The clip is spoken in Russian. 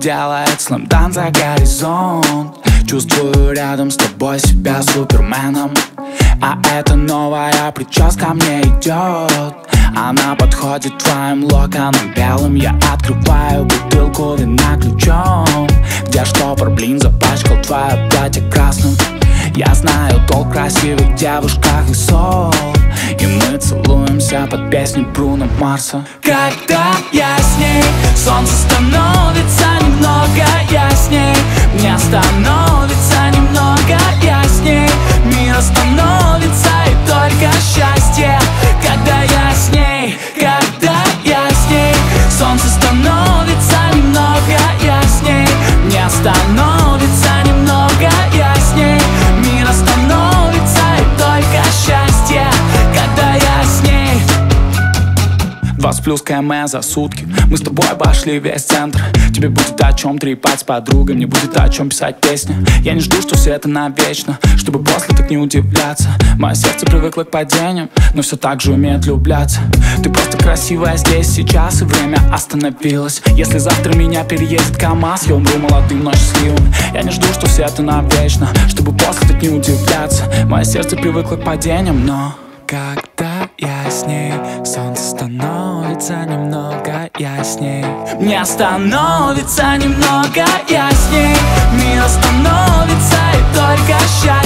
делает слэмдан за горизонт. Чувствую рядом с тобой себя суперменом. А эта новая прическа мне идет. Она подходит твоим локонам белым. Я открываю бутылку вина ключом, где штопор, блин, запачкал твое платье красным. Я знаю толк в красивых девушках и сол, и мы целуемся под песню Бруно Марса. Когда я с ней, солнце становится немного ясней. Мне становится немного ясней. Мир становится и только счастье. Когда я с ней, когда я с ней, солнце становится немного ясней. Мне становится немного ясней. Мир становится и только счастье. Когда я с ней. 20 плюс км за сутки. Мы с тобой обошли весь центр. Тебе будет о чем трепать с подругой, мне будет о чем писать песни. Я не жду, что все это навечно, чтобы после так не удивляться. Мое сердце привыкло к падениям, но все так же умеет влюбляться. Ты просто красивая здесь, сейчас, и время остановилось. Если завтра меня переедет КамАЗ, я умру молодым, но счастливым. Я не жду, что все это навечно, чтобы после так не удивляться. Мое сердце привыкло к падениям, но когда я с ней, солнце становится немного ясней. Мне становится немного ясней. Мир становится и только счастье.